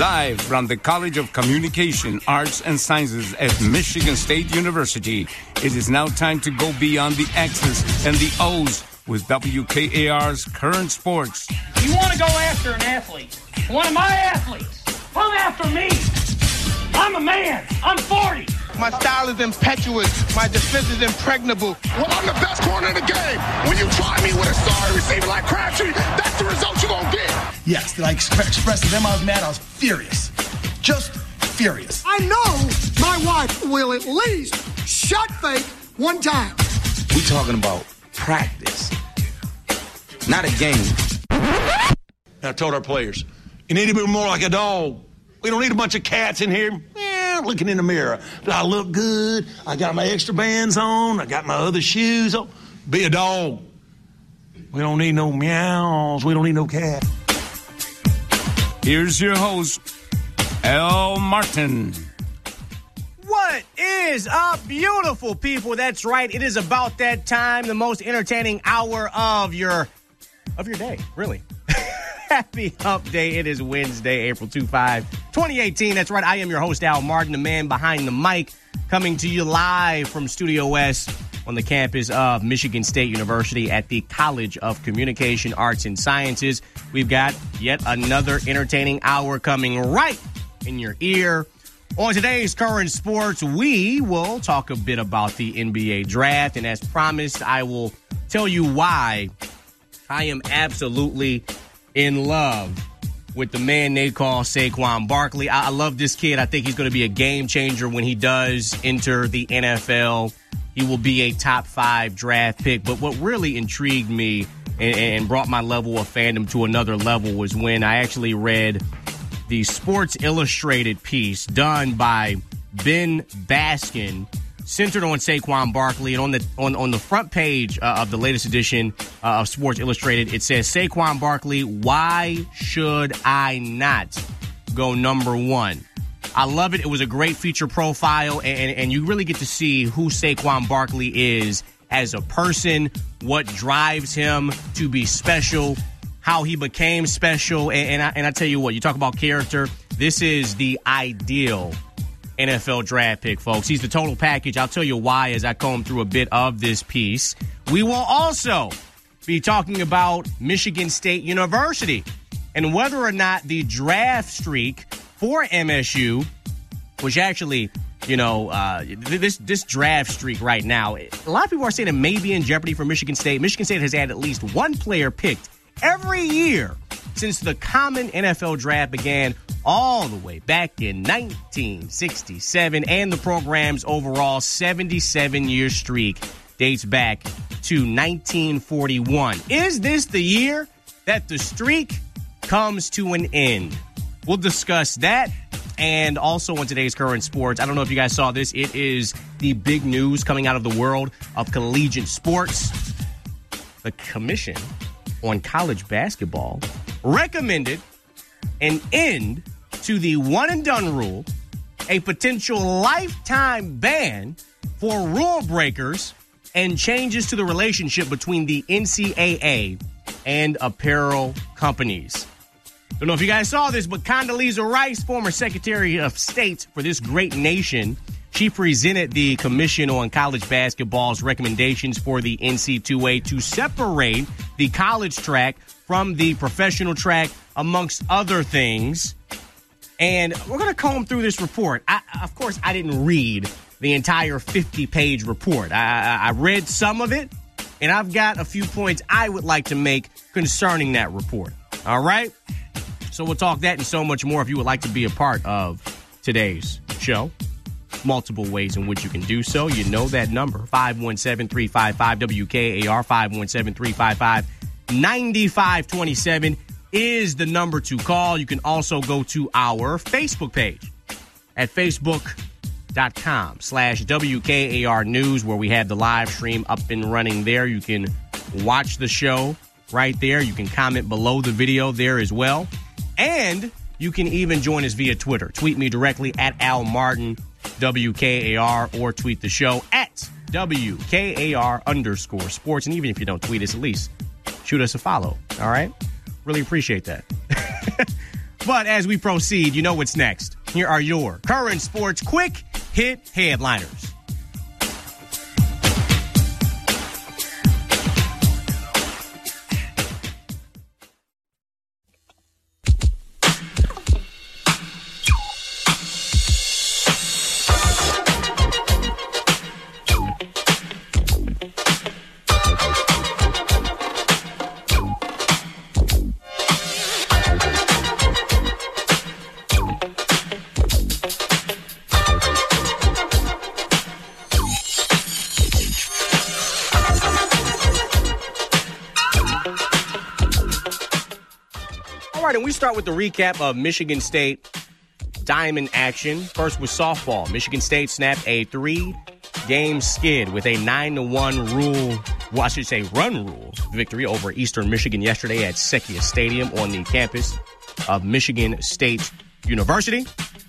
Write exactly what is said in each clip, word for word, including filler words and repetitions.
Live from the College of Communication, Arts, and Sciences at Michigan State University, it is now time to go beyond the X's and the O's with W K A R's Current Sports. You want to go after an athlete, one of my athletes, come after me. I'm a man. I'm forty. My style is impetuous. My defense is impregnable. Well, I'm the best corner in the game. When you try me with a sorry receiver like Crabtree, that's the result you're going to get. Yes, did I express to them I was mad? I was furious. Just furious. I know my wife will at least shot fake one time. We talking about practice, not a game. I told our players, you need to be more like a dog. We don't need a bunch of cats in here. Eh, looking in the mirror. Do I look good? I got my extra bands on. I got my other shoes on. Be a dog. We don't need no meows. We don't need no cat. Here's your host, Al Martin. What is up, beautiful people? That's right. It is about that time, the most entertaining hour of your of your day, really. Happy Hump Day. It is Wednesday, April twenty-fifth, twenty eighteen. That's right. I am your host, Al Martin, the man behind the mic, coming to you live from Studio West on the campus of Michigan State University at the College of Communication, Arts, and Sciences. We've got yet another entertaining hour coming right in your ear. On today's Current Sports, we will talk a bit about the N B A draft, and as promised, I will tell you why I am absolutely in love with the man they call Saquon Barkley. I, I love this kid. I think he's going to be a game changer when he does enter the N F L. He will be a top five draft pick. But what really intrigued me and, and brought my level of fandom to another level was when I actually read the Sports Illustrated piece done by Ben Baskin, centered on Saquon Barkley, and on the on, on the front page uh, of the latest edition uh, of Sports Illustrated, it says, Saquon Barkley, why should I not go number one? I love it. It was a great feature profile, and, and you really get to see who Saquon Barkley is as a person, what drives him to be special, how he became special, and, and, I, and I tell you what, you talk about character, this is the ideal N F L draft pick, folks. He's the total package. I'll tell you why as I comb through a bit of this piece. We will also be talking about Michigan State University and whether or not the draft streak for M S U, which actually, you know, uh, this this draft streak right now, a lot of people are saying it may be in jeopardy for Michigan State. Michigan State has had at least one player picked every year since the common N F L draft began all the way back in nineteen sixty-seven, and the program's overall seventy-seven-year streak dates back to nineteen forty-one. Is this the year that the streak comes to an end? We'll discuss that, and also on today's Current Sports, I don't know if you guys saw this, it is the big news coming out of the world of collegiate sports. The Commission on College Basketball recommended an end to the one-and-done rule, a potential lifetime ban for rule breakers, and changes to the relationship between the N C double A and apparel companies. Don't know if you guys saw this, but Condoleezza Rice, former Secretary of State for this great nation, she presented the Commission on College Basketball's recommendations for the N C double A to separate the college track from the professional track, amongst other things. And we're going to comb through this report. I, of course, I didn't read the entire fifty-page report. I, I read some of it, and I've got a few points I would like to make concerning that report. All right? So we'll talk that and so much more if you would like to be a part of today's show. Multiple ways in which you can do so. You know that number, five one seven, three five five, W K A R, five one seven, three five five, nine five two seven is the number to call. You can also go to our Facebook page at facebook.com slash WKAR News, where we have the live stream up and running there. You can watch the show right there. You can comment below the video there as well. And you can even join us via Twitter. Tweet me directly at Al Martin, W K A R, or tweet the show at W K A R underscore sports. And even if you don't tweet us, at least shoot us a follow. All right? Really appreciate that. But as we proceed, you know what's next. Here are your current sports quick hit headliners. And we start with the recap of Michigan State Diamond action. First with softball. Michigan State snapped a three-game skid with a nine to one rule, well, I should say run rule, victory over Eastern Michigan yesterday at Sekia Stadium on the campus of Michigan State University.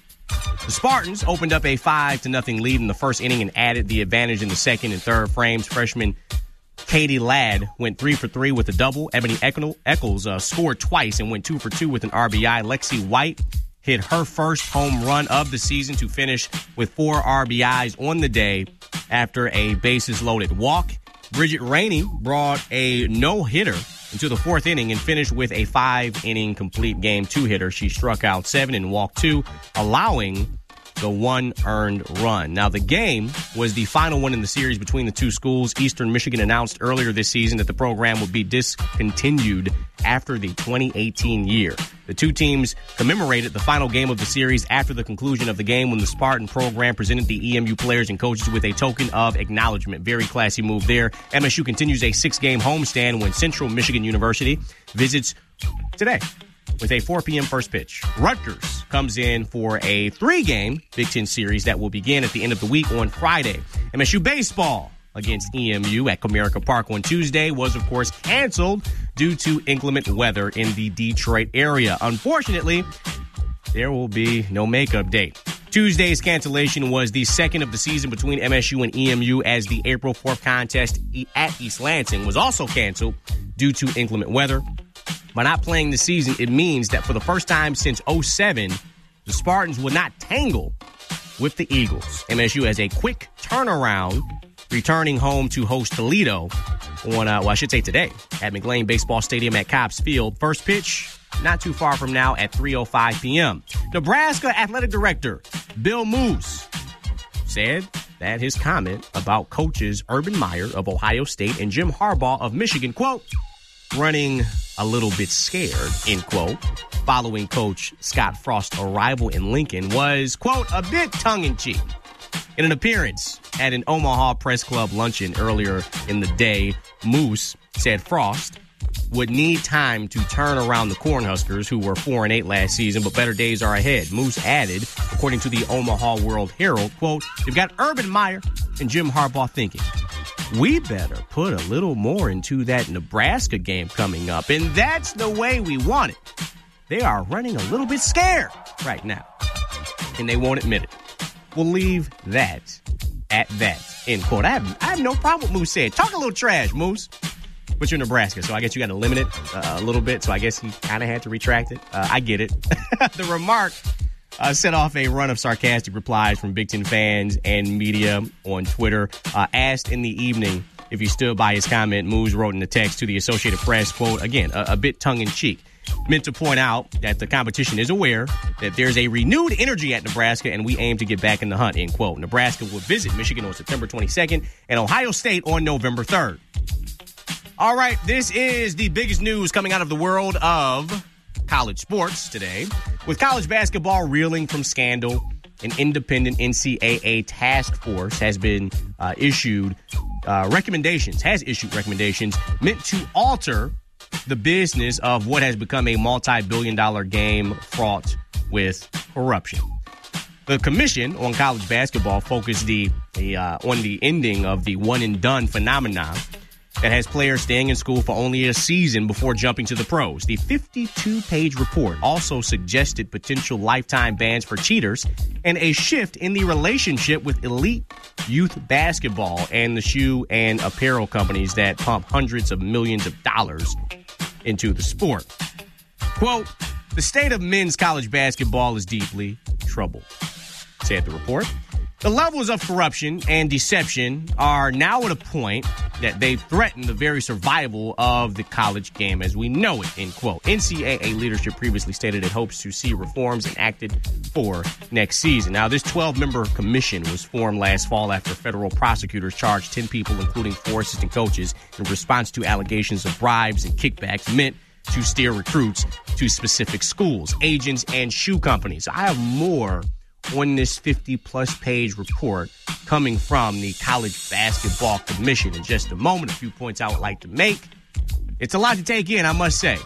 The Spartans opened up a five to nothing lead in the first inning and added the advantage in the second and third frames. Freshman Katie Ladd went three for three with a double. Ebony Eccles uh, scored twice and went two for two with an R B I. Lexi White hit her first home run of the season to finish with four R B Is on the day after a bases-loaded walk. Bridget Rainey brought a no-hitter into the fourth inning and finished with a five-inning complete game two-hitter. She struck out seven and walked two, allowing the one earned run. Now, the game was the final one in the series between the two schools. Eastern Michigan announced earlier this season that the program would be discontinued after the twenty eighteen year. The two teams commemorated the final game of the series after the conclusion of the game when the Spartan program presented the E M U players and coaches with a token of acknowledgement. Very classy move there. M S U continues a six-game homestand when Central Michigan University visits today with a four p.m. first pitch. Rutgers comes in for a three-game Big Ten series that will begin at the end of the week on Friday. M S U baseball against E M U at Comerica Park on Tuesday was, of course, canceled due to inclement weather in the Detroit area. Unfortunately, there will be no makeup date. Tuesday's cancellation was the second of the season between M S U and E M U, as the April fourth contest at East Lansing was also canceled due to inclement weather. By not playing the season, it means that for the first time since oh seven, the Spartans will not tangle with the Eagles. M S U has a quick turnaround, returning home to host Toledo on, uh, well, I should say today, at McLean Baseball Stadium at Cobbs Field. First pitch, not too far from now at three oh five p.m. Nebraska Athletic Director Bill Moos said that his comment about coaches Urban Meyer of Ohio State and Jim Harbaugh of Michigan, quote, running a little bit scared, end quote, following Coach Scott Frost's arrival in Lincoln was, quote, a bit tongue-in-cheek. In an appearance at an Omaha Press Club luncheon earlier in the day, Moose said Frost would need time to turn around the Cornhuskers, who were four and eight last season, but better days are ahead. Moose added, according to the Omaha World Herald, quote, you've got Urban Meyer and Jim Harbaugh thinking, we better put a little more into that Nebraska game coming up. And that's the way we want it. They are running a little bit scared right now, and they won't admit it. We'll leave that at that, end quote. I have, I have no problem with Moose saying, talk a little trash, Moose. But you're Nebraska, so I guess you got to limit it uh, a little bit. So I guess he kind of had to retract it. Uh, I get it. The remark Uh, set off a run of sarcastic replies from Big Ten fans and media on Twitter. Uh, asked in the evening if he stood by his comment, Moose wrote in the text to the Associated Press, quote, again, a, a bit tongue-in-cheek, meant to point out that the competition is aware that there's a renewed energy at Nebraska and we aim to get back in the hunt, end quote. Nebraska will visit Michigan on September twenty-second and Ohio State on November third. All right, this is the biggest news coming out of the world of college sports today. With college basketball reeling from scandal, an independent N C double A task force has been uh, issued uh, recommendations, has issued recommendations meant to alter the business of what has become a multi-billion dollar game fraught with corruption. The Commission on College Basketball focused the, the uh, on the ending of the one-and-done phenomenon that has players staying in school for only a season before jumping to the pros. The fifty-two page report also suggested potential lifetime bans for cheaters and a shift in the relationship with elite youth basketball and the shoe and apparel companies that pump hundreds of millions of dollars into the sport. Quote, The state of men's college basketball is deeply troubled, said the report. The levels of corruption and deception are now at a point that they threaten the very survival of the college game as we know it, end quote. N C double A leadership previously stated it hopes to see reforms enacted for next season. Now, this twelve-member commission was formed last fall after federal prosecutors charged ten people, including four assistant coaches, in response to allegations of bribes and kickbacks meant to steer recruits to specific schools, agents, and shoe companies. I have more on this fifty-plus page report coming from the College Basketball Commission in just a moment. A few points I would like to make. It's a lot to take in, I must say.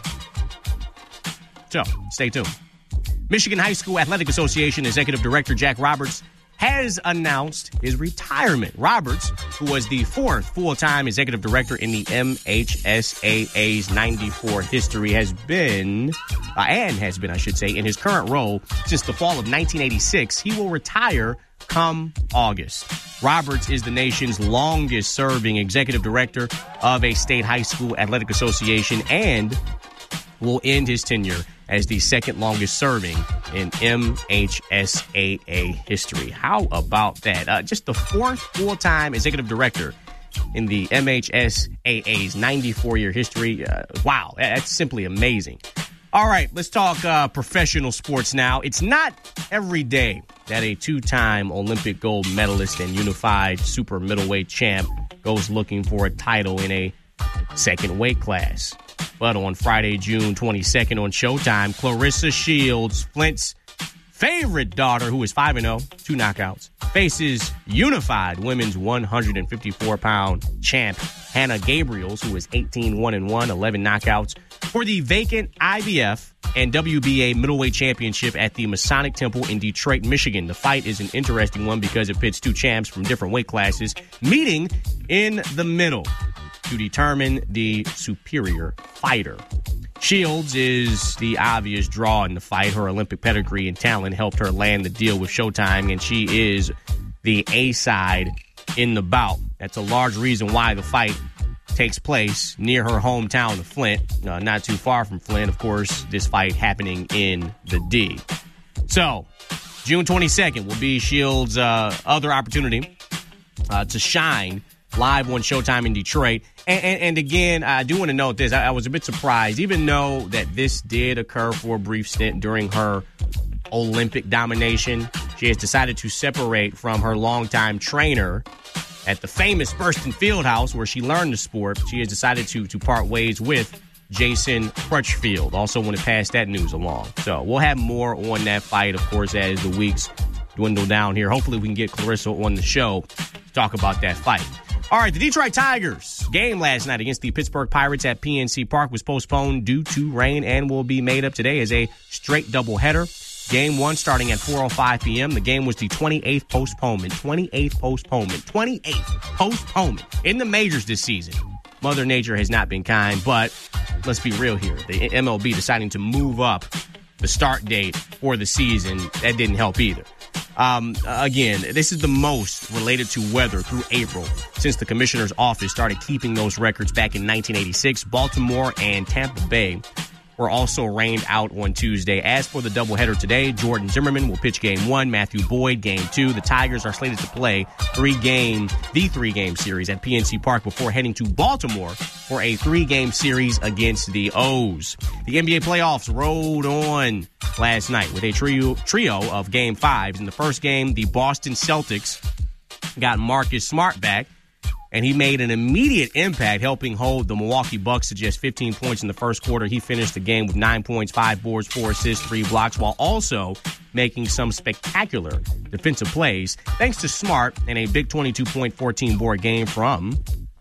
So, stay tuned. Michigan High School Athletic Association Executive Director Jack Roberts has announced his retirement. Roberts, who was the fourth full-time executive director in the M H S A A's ninety-four history, has been, uh, and has been, I should say, in his current role since the fall of nineteen eighty-six. He will retire come August. Roberts is the nation's longest-serving executive director of a state high school athletic association and will end his tenure as the second longest serving in M H S A A history. How about that? Uh, just the fourth full-time executive director in the M H S A A's ninety-four year history. Uh, wow, that's simply amazing. All right, let's talk uh, professional sports now. It's not every day that a two-time Olympic gold medalist and unified super middleweight champ goes looking for a title in a second weight class. But on Friday, June twenty-second on Showtime, Claressa Shields, Flint's favorite daughter, who is five and oh, two knockouts, faces unified women's one fifty-four pound champ Hannah Gabriels, who is eighteen one and one, eleven knockouts, for the vacant I B F and W B A middleweight championship at the Masonic Temple in Detroit, Michigan. The fight is an interesting one because it pits two champs from different weight classes meeting in the middle to determine the superior fighter. Shields is the obvious draw in the fight. Her Olympic pedigree and talent helped her land the deal with Showtime, and she is the A-side in the bout. That's a large reason why the fight takes place near her hometown of Flint, uh, not too far from Flint. Of course, this fight happening in the D. So, June twenty-second will be Shields' uh, other opportunity uh, to shine live on Showtime in Detroit. And, and, and again, I do want to note this. I, I was a bit surprised, even though that this did occur for a brief stint during her Olympic domination. She has decided to separate from her longtime trainer at the famous Burston Fieldhouse, where she learned the sport. She has decided to, to part ways with Jason Crutchfield. Also want to pass that news along. So we'll have more on that fight, of course, as the weeks dwindle down here. Hopefully we can get Claressa on the show to talk about that fight. All right, the Detroit Tigers game last night against the Pittsburgh Pirates at P N C Park was postponed due to rain and will be made up today as a straight doubleheader. Game one starting at four oh five p.m. The game was the twenty-eighth postponement. twenty-eighth postponement. twenty-eighth postponement in the majors this season. Mother Nature has not been kind, but let's be real here. The M L B deciding to move up the start date for the season, that didn't help either. Um, again, this is the most related to weather through April since the commissioner's office started keeping those records back in nineteen eighty-six. Baltimore and Tampa Bay were also rained out on Tuesday. As for the doubleheader today, Jordan Zimmerman will pitch game one, Matthew Boyd game two. The Tigers are slated to play three-game, the three-game series at P N C Park before heading to Baltimore for a three-game series against the O's. The N B A playoffs rolled on last night with a trio, trio of game fives. In the first game, the Boston Celtics got Marcus Smart back, and he made an immediate impact, helping hold the Milwaukee Bucks to just fifteen points in the first quarter. He finished the game with nine points, five boards, four assists, three blocks, while also making some spectacular defensive plays, thanks to Smart and a big twenty-two point, fourteen board game from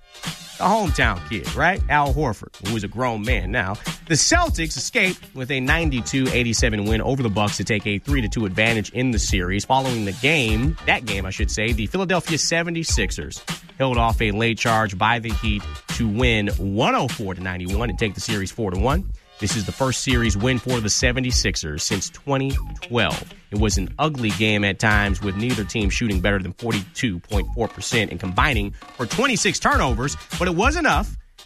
the hometown kid, right? Al Horford, who is a grown man now. The Celtics escaped with a ninety-two eighty-seven win over the Bucks to take a three to two advantage in the series. Following the game, that game, I should say, the Philadelphia seventy-sixers held off a late charge by the Heat to win one oh four to ninety-one and take the series four to one. This is the first series win for the seventy-sixers since twenty twelve. It was an ugly game at times, with neither team shooting better than forty-two point four percent and combining for twenty-six turnovers, but it was enough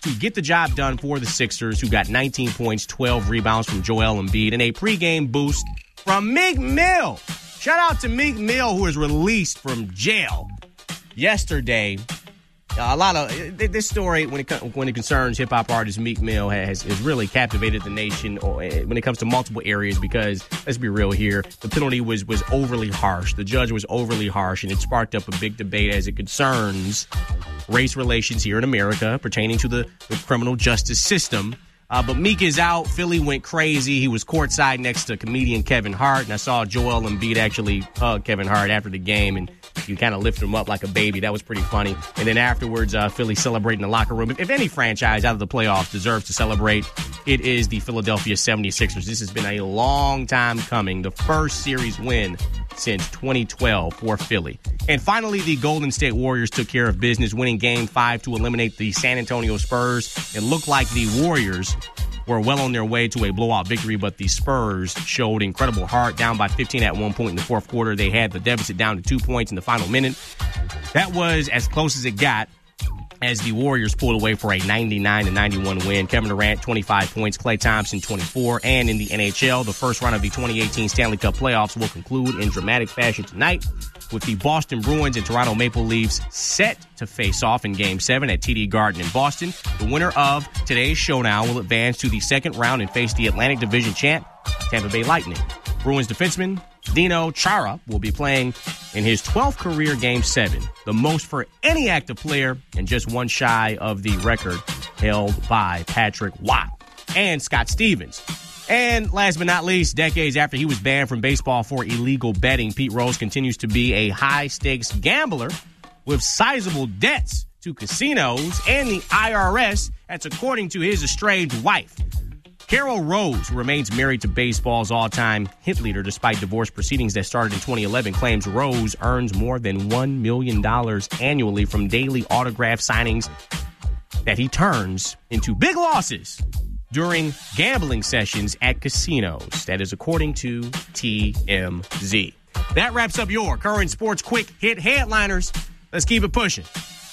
to get the job done for the Sixers, who got nineteen points, twelve rebounds from Joel Embiid, and a pregame boost from Meek Mill. Shout out to Meek Mill, who was released from jail yesterday. Uh, a lot of this story, when it when it concerns hip hop artist Meek Mill, has, has really captivated the nation when it comes to multiple areas. Because let's be real here, the penalty was was overly harsh. The judge was overly harsh, and it sparked up a big debate as it concerns race relations here in America, pertaining to the, the criminal justice system. Uh, but Meek is out. Philly went crazy. He was courtside next to comedian Kevin Hart, and I saw Joel Embiid actually hug Kevin Hart after the game, and you kind of lift him up like a baby. That was pretty funny. And then afterwards, uh, Philly celebrating in the locker room. If, if any franchise out of the playoffs deserves to celebrate, it is the Philadelphia seventy-sixers. This has been a long time coming. The first series win since twenty twelve for Philly. And finally, the Golden State Warriors took care of business, winning Game five to eliminate the San Antonio Spurs. It looked like the Warriors were well on their way to a blowout victory, but the Spurs showed incredible heart. Down by fifteen at one point in the fourth quarter. They had the deficit down to two points in the final minute. That was as close as it got as the Warriors pulled away for a ninety-nine to ninety-one win. Kevin Durant, twenty-five points, Klay Thompson, twenty-four. And in the N H L, the first round of the twenty eighteen Stanley Cup playoffs will conclude in dramatic fashion tonight, with the Boston Bruins and Toronto Maple Leafs set to face off in Game seven at T D Garden in Boston. The winner of today's showdown will advance to the second round and face the Atlantic Division champ, Tampa Bay Lightning. Bruins defenseman Dino Chara will be playing in his twelfth career Game seven, the most for any active player, and just one shy of the record held by Patrick Watt and Scott Stevens. And last but not least, decades after he was banned from baseball for illegal betting, Pete Rose continues to be a high-stakes gambler with sizable debts to casinos and the I R S. That's according to his estranged wife. Carol Rose, who remains married to baseball's all-time hit leader despite divorce proceedings that started in twenty eleven, claims Rose earns more than one million dollars annually from daily autograph signings that he turns into big losses during gambling sessions at casinos. That is according to T M Z. That wraps up your current sports quick hit headliners. Let's keep it pushing.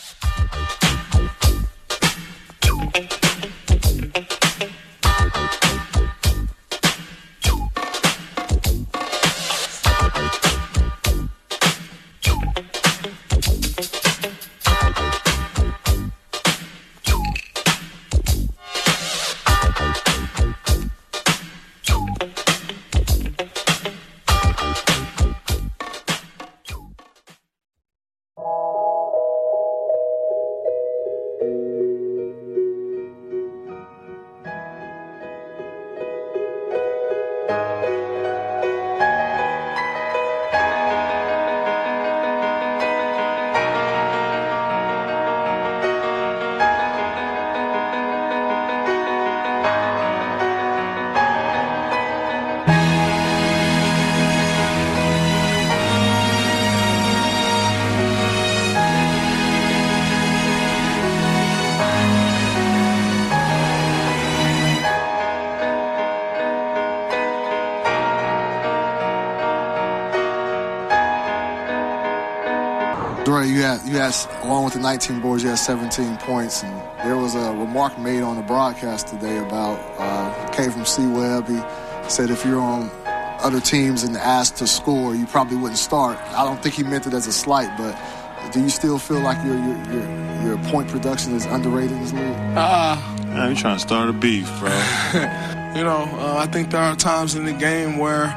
You had, you had, along with the nineteen boards, you had seventeen points. And there was a remark made on the broadcast today about, uh, came from C-Web. He said if you're on other teams and asked to score, you probably wouldn't start. I don't think he meant it as a slight, but do you still feel like your your your, your point production is underrated in this league? Uh, I'm trying to start a beef, bro. you know, uh, I think there are times in the game where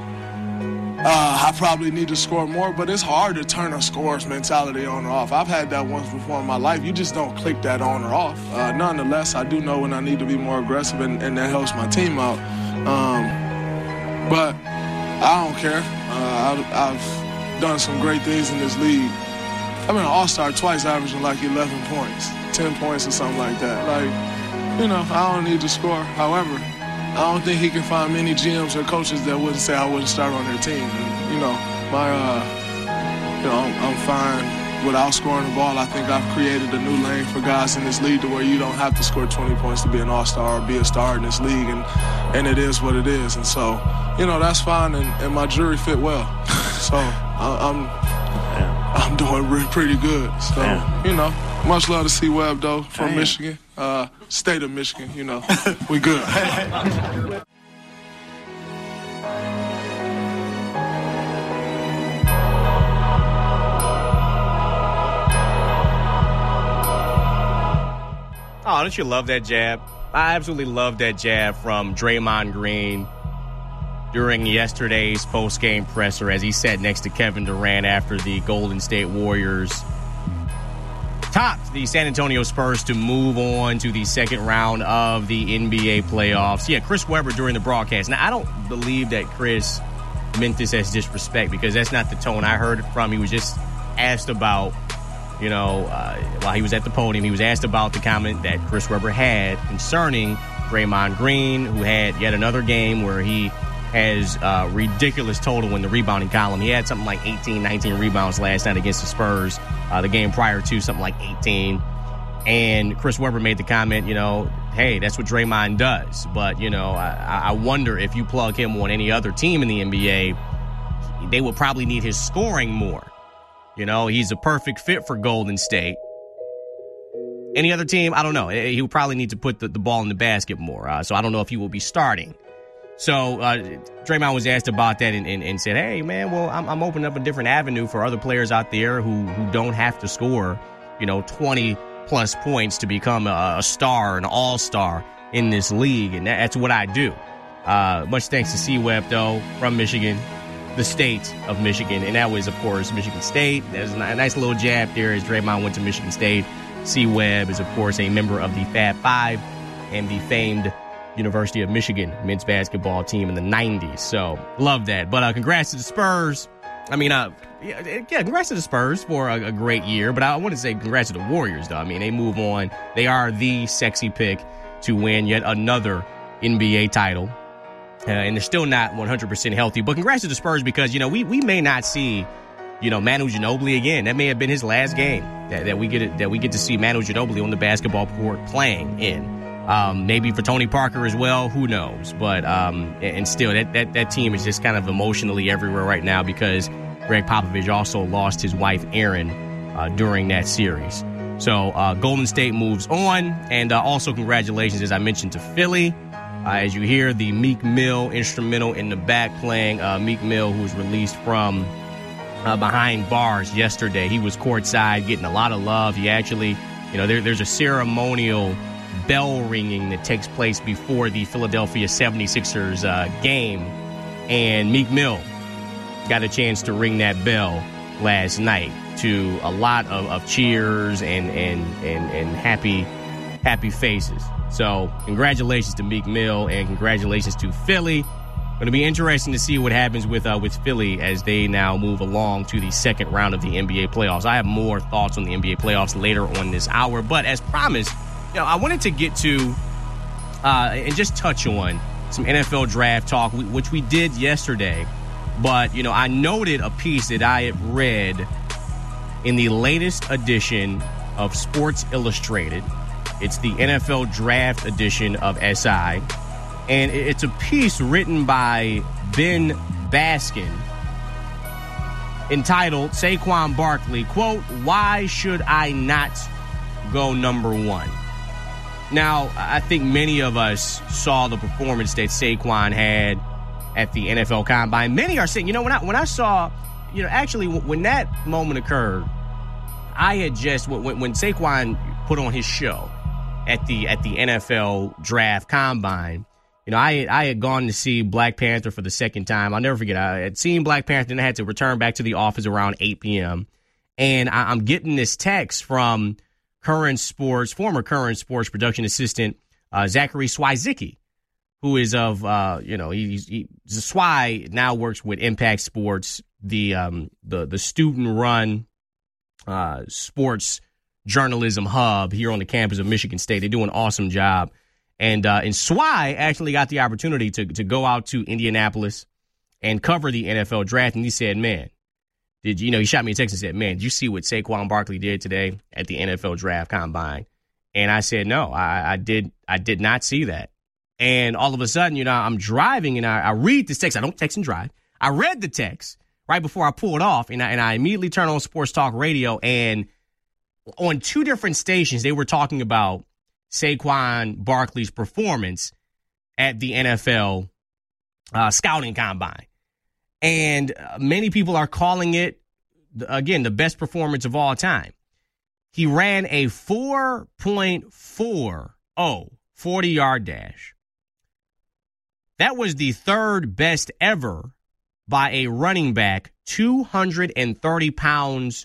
Uh, I probably need to score more, but it's hard to turn a scorer's mentality on or off. I've had that once before in my life. You just don't click that on or off. Uh, nonetheless, I do know when I need to be more aggressive, and, and that helps my team out. Um, but I don't care. Uh, I've, I've done some great things in this league. I've been an all-star twice, averaging like eleven points, ten points or something like that. Like, you know, I don't need to score. However, I don't think he can find many G Ms or coaches that wouldn't say I wouldn't start on their team. And, you know, my, uh, you know, I'm, I'm fine without scoring the ball. I think I've created a new lane for guys in this league to where you don't have to score twenty points to be an all-star or be a star in this league, and and it is what it is. And so, you know, that's fine, and, and my jury fit well. So I, I'm I'm doing re- pretty good. So, Damn. you know, much love to C-Web, though, from Damn. Michigan. Uh, state of Michigan, you know. We good. Oh, don't you love that jab? I absolutely love that jab from Draymond Green during yesterday's post-game presser as he sat next to Kevin Durant after the Golden State Warriors topped the San Antonio Spurs to move on to the second round of the N B A playoffs. Yeah, Chris Webber during the broadcast. Now, I don't believe that Chris meant this as disrespect because that's not the tone I heard it from. He was just asked about, you know, uh, while he was at the podium, he was asked about the comment that Chris Webber had concerning Draymond Green, who had yet another game where he has a ridiculous total in the rebounding column. He had something like eighteen, nineteen rebounds last night against the Spurs. Uh, the game prior to, something like eighteen. And Chris Webber made the comment, you know, hey, that's what Draymond does. But, you know, I, I wonder if you plug him on any other team in the N B A, they will probably need his scoring more. You know, he's a perfect fit for Golden State. Any other team, I don't know. He would probably need to put the, the ball in the basket more. Uh, so I don't know if he will be starting. So uh, Draymond was asked about that and, and, and said, hey, man, well, I'm, I'm opening up a different avenue for other players out there who, who don't have to score, you know, twenty-plus points to become a, a star, an all-star in this league. And that, that's what I do. Uh, much thanks to C-Web, though, from Michigan, the state of Michigan. And that was, of course, Michigan State. There's a nice little jab there as Draymond went to Michigan State. C-Web is, of course, a member of the Fab Five and the famed University of Michigan men's basketball team in the nineties. So, love that. But uh, congrats to the Spurs. I mean, uh, yeah, yeah, congrats to the Spurs for a, a great year. But I want to say congrats to the Warriors, though. I mean, they move on. They are the sexy pick to win yet another N B A title. Uh, and they're still not one hundred percent healthy. But congrats to the Spurs because, you know, we, we may not see, you know, Manu Ginobili again. That may have been his last game that, that we get that we get to see Manu Ginobili on the basketball court playing in. Um, maybe for Tony Parker as well, who knows? But um, and still, that, that that team is just kind of emotionally everywhere right now because Greg Popovich also lost his wife, Erin, uh, during that series. So uh, Golden State moves on. And uh, also congratulations, as I mentioned, to Philly. Uh, as you hear the Meek Mill instrumental in the back playing, uh, Meek Mill, who was released from uh, behind bars yesterday. He was courtside getting a lot of love. He actually, you know, there, there's a ceremonial bell ringing that takes place before the Philadelphia seventy-sixers uh, game. And Meek Mill got a chance to ring that bell last night to a lot of, of cheers and, and, and, and happy, happy faces. So congratulations to Meek Mill and congratulations to Philly. Going to be interesting to see what happens with uh, with Philly as they now move along to the second round of the N B A playoffs. I have more thoughts on the N B A playoffs later on this hour, but as promised, you know, I wanted to get to uh, and just touch on some N F L draft talk, which we did yesterday. But, you know, I noted a piece that I had read in the latest edition of Sports Illustrated. It's the N F L Draft edition of S I. And it's a piece written by Ben Baskin entitled Saquon Barkley, quote, "Why should I not go number one?" Now, I think many of us saw the performance that Saquon had at the N F L Combine. Many are saying, you know, when I when I saw, you know, actually when that moment occurred, I had just when, when Saquon put on his show at the at the N F L Draft Combine, you know, I had, I had gone to see Black Panther for the second time. I'll never forget. I had seen Black Panther, and I had to return back to the office around eight p.m. And I, I'm getting this text from current sports, former current sports production assistant uh, Zachary Swizicki, who is of, uh, you know, he's he, Swy now works with Impact Sports, the um, the the student-run uh, sports journalism hub here on the campus of Michigan State. They do an awesome job. And uh, and Swy actually got the opportunity to to go out to Indianapolis and cover the N F L draft. And he said, man, did you, you know, he shot me a text and said, man, did you see what Saquon Barkley did today at the N F L Draft Combine? And I said, no, I, I did I did not see that. And all of a sudden, you know, I'm driving and I, I read this text. I don't text and drive. I read the text, right before I pulled off, and I, and I immediately turned on Sports Talk Radio, and on two different stations, they were talking about Saquon Barkley's performance at the N F L uh, Scouting Combine. And uh, many people are calling it, again, the best performance of all time. He ran a four point four oh forty-yard dash. That was the third best ever by a running back, two hundred thirty pounds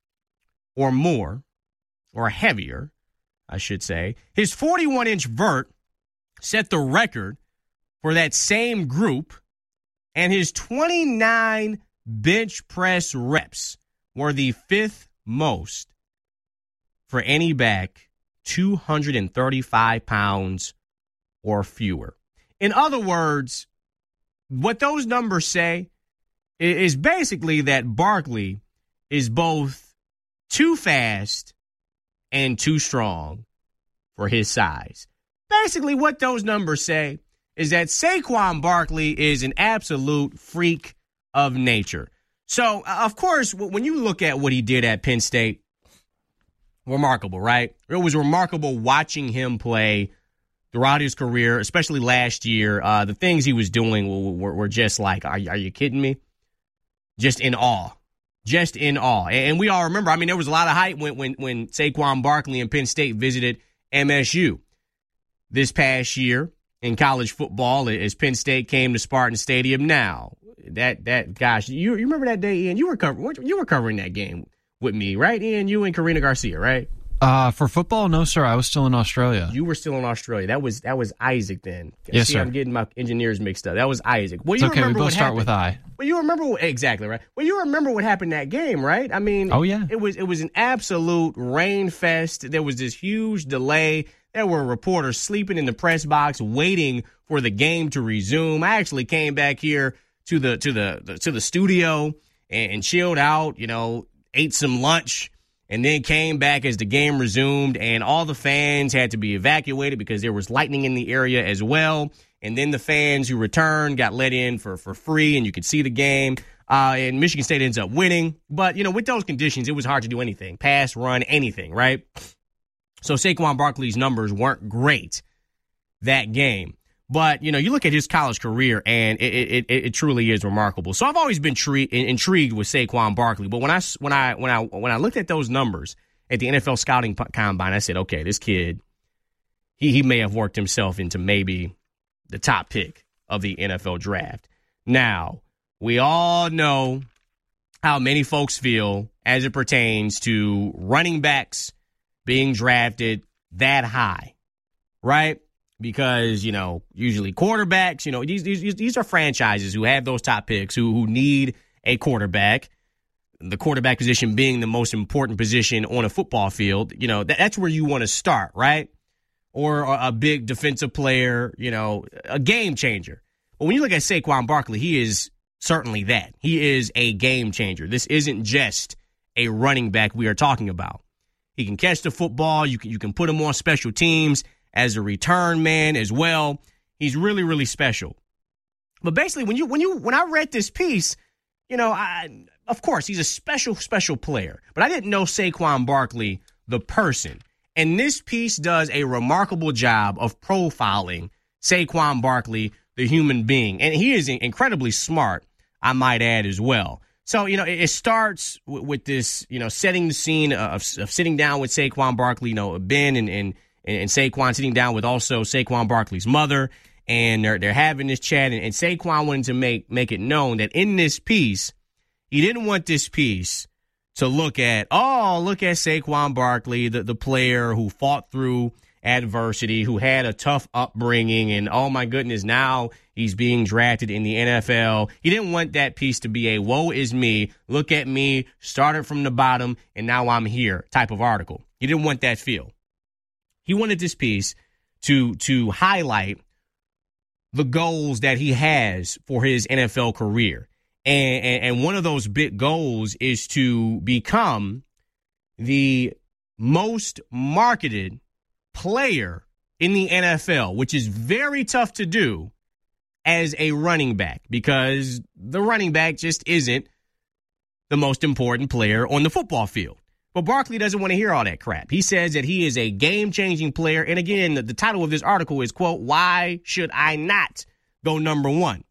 or more, or heavier, I should say. His forty-one inch vert set the record for that same group, and his twenty-nine bench press reps were the fifth most for any back, two hundred thirty-five pounds or fewer. In other words, what those numbers say is basically that Barkley is both too fast and too strong for his size. Basically, what those numbers say is that Saquon Barkley is an absolute freak of nature. So, of course, when you look at what he did at Penn State, remarkable, right? It was remarkable watching him play throughout his career, especially last year. Uh, the things he was doing were, were, were just like, are, are you kidding me? Just in awe. Just in awe. And we all remember, I mean, there was a lot of hype when, when, when Saquon Barkley and Penn State visited M S U this past year in college football as Penn State came to Spartan Stadium. Now, that, that gosh, you, you remember that day, Ian? You were, covering, you were covering that game with me, right, Ian? You and Karina Garcia, right? Uh, for football, no, sir. I was still in Australia. You were still in Australia. That was that was Isaac then. Yes, See, sir. I'm getting my engineers mixed up. That was Isaac. Well, you it's okay. remember We both what start happened. with I. Well, you remember what, exactly right. Well, you remember what happened in that game, right? I mean, oh yeah, it was it was an absolute rain fest. There was this huge delay. There were reporters sleeping in the press box, waiting for the game to resume. I actually came back here to the to the, the to the studio and, and chilled out. You know, ate some lunch. And then came back as the game resumed, and all the fans had to be evacuated because there was lightning in the area as well. And then the fans who returned got let in for, for free, and you could see the game. Uh, and Michigan State ends up winning. But, you know, with those conditions, it was hard to do anything. Pass, run, anything, right? So Saquon Barkley's numbers weren't great that game. But, you know, you look at his college career, and it it, it, it truly is remarkable. So I've always been tre- intrigued with Saquon Barkley. But when I, when, I, when, I, when I looked at those numbers at the N F L Scouting Combine, I said, okay, this kid, he, he may have worked himself into maybe the top pick of the N F L draft. Now, we all know how many folks feel as it pertains to running backs being drafted that high, right? Because, you know, usually quarterbacks, you know, these these these are franchises who have those top picks who who need a quarterback, the quarterback position being the most important position on a football field. You know, that, that's where you want to start, right? Or a, a big defensive player, you know, a game changer. But when you look at Saquon Barkley, he is certainly that. He is a game changer. This isn't just a running back we are talking about. He can catch the football. You can, you can put him on special teams as a return man as well. He's really, really special. But basically, when you when you when I read this piece, you know, I of course he's a special, special player. But I didn't know Saquon Barkley, the person. And this piece does a remarkable job of profiling Saquon Barkley, the human being. And he is incredibly smart, I might add, as well. So, you know, it, it starts with, with this, you know, setting the scene of, of sitting down with Saquon Barkley, you know, Ben and and and Saquon sitting down with also Saquon Barkley's mother, and they're they're having this chat, and, and Saquon wanted to make make it known that in this piece, he didn't want this piece to look at, oh, look at Saquon Barkley, the, the player who fought through adversity, who had a tough upbringing, and oh my goodness, now he's being drafted in the N F L. He didn't want that piece to be a woe is me, look at me, started from the bottom, and now I'm here type of article. He didn't want that feel. He wanted this piece to to highlight the goals that he has for his N F L career. And, and, and one of those big goals is to become the most marketed player in the N F L, which is very tough to do as a running back because the running back just isn't the most important player on the football field. But Barkley doesn't want to hear all that crap. He says that he is a game-changing player. And again, the, the title of this article is, quote, "Why Should I Not Go Number One?"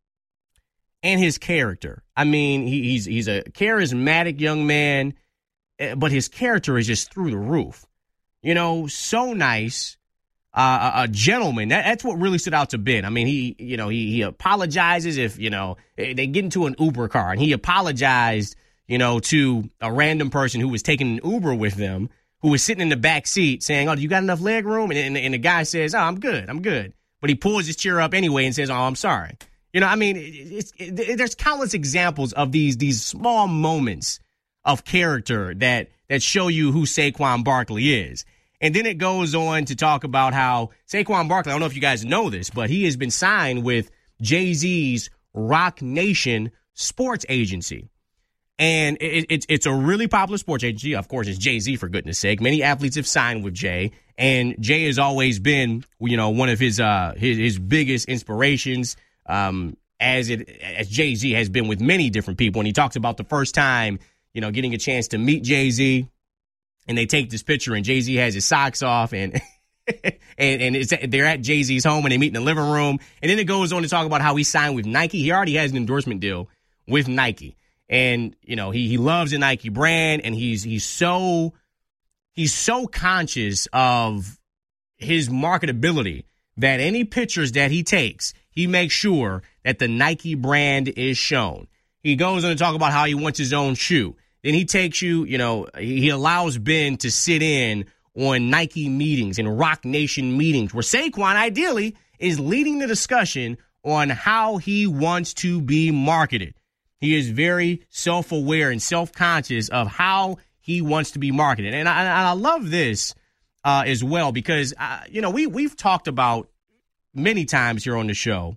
And his character. I mean, he, he's he's a charismatic young man, but his character is just through the roof. You know, so nice, uh, a, a gentleman. That, that's what really stood out to Ben. I mean, he, you know, he he apologizes if, you know, they get into an Uber car, and he apologized, you know, to a random person who was taking an Uber with them, who was sitting in the back seat saying, "Oh, do you got enough leg room?" And, and, and the guy says, "Oh, I'm good, I'm good." But he pulls his chair up anyway and says, "Oh, I'm sorry." You know, I mean, it's, it, it, there's countless examples of these these small moments of character that that show you who Saquon Barkley is. And then it goes on to talk about how Saquon Barkley, I don't know if you guys know this, but he has been signed with Jay-Z's Rock Nation sports agency. And it, it, it's a really popular sports agency. Of course, it's Jay-Z, for goodness sake. Many athletes have signed with Jay, and Jay has always been, you know, one of his uh, his, his biggest inspirations. Um, as it as Jay-Z has been with many different people. And he talks about the first time, you know, getting a chance to meet Jay-Z, and they take this picture, and Jay-Z has his socks off, and and, and it's, they're at Jay-Z's home, and they meet in the living room. And then it goes on to talk about how he signed with Nike. He already has an endorsement deal with Nike, and you know he he loves the Nike brand, and he's he's so he's so conscious of his marketability that any pictures that he takes, he makes sure that the Nike brand is shown. He goes on to talk about how he wants his own shoe. Then he takes you, you know, he allows Ben to sit in on Nike meetings and Rock Nation meetings where Saquon ideally is leading the discussion on how he wants to be marketed. He is very self-aware and self-conscious of how he wants to be marketed. And I, and I love this uh, as well because, uh, you know, we, we've talked about many times here on the show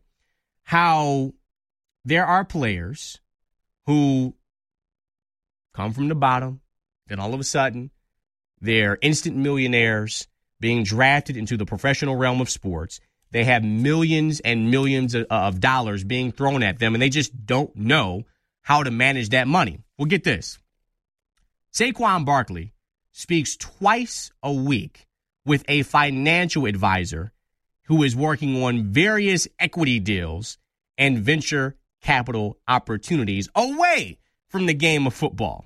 how there are players who come from the bottom, then all of a sudden they're instant millionaires being drafted into the professional realm of sports. They have millions and millions of, of dollars being thrown at them, and they just don't know how to manage that money. Well, get this. Saquon Barkley speaks twice a week with a financial advisor who is working on various equity deals and venture capital opportunities away from the game of football.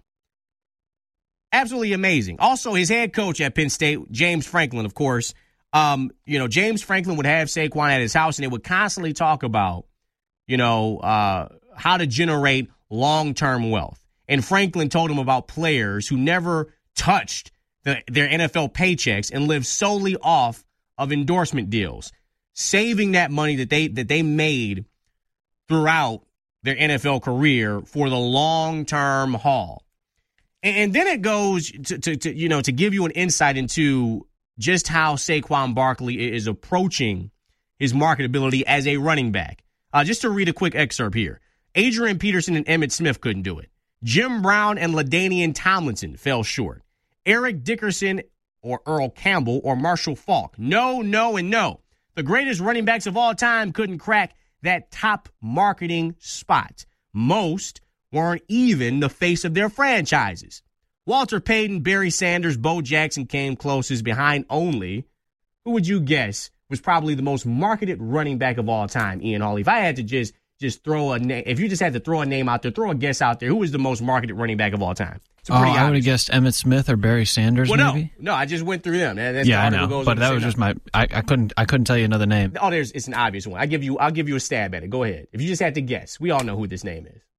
Absolutely amazing. Also, his head coach at Penn State, James Franklin, of course, um, you know, James Franklin would have Saquon at his house, and they would constantly talk about, you know, uh, how to generate long-term wealth. And Franklin told him about players who never touched the, their N F L paychecks and lived solely off of endorsement deals, saving that money that they that they made throughout their N F L career for the long-term haul. And, and then it goes to, to, to, you know, to give you an insight into just how Saquon Barkley is approaching his marketability as a running back. Uh, just to read a quick excerpt here. Adrian Peterson and Emmitt Smith couldn't do it. Jim Brown and LaDainian Tomlinson fell short. Eric Dickerson or Earl Campbell or Marshall Faulk. No, no, and no. The greatest running backs of all time couldn't crack that top marketing spot. Most weren't even the face of their franchises. Walter Payton, Barry Sanders, Bo Jackson came closest, behind only, who would you guess was probably the most marketed running back of all time, Ian Hawley? If I had to just just throw a name, if you just had to throw a name out there, throw a guess out there, who was the most marketed running back of all time? It's a pretty oh, I would have guessed Emmitt Smith or Barry Sanders, well, maybe? No, no, I just went through them. That's yeah, the I know, goes but that was just my, I, I couldn't I couldn't tell you another name. Oh, there's it's an obvious one. I give you, I'll give you a stab at it. Go ahead. If you just had to guess, we all know who this name is.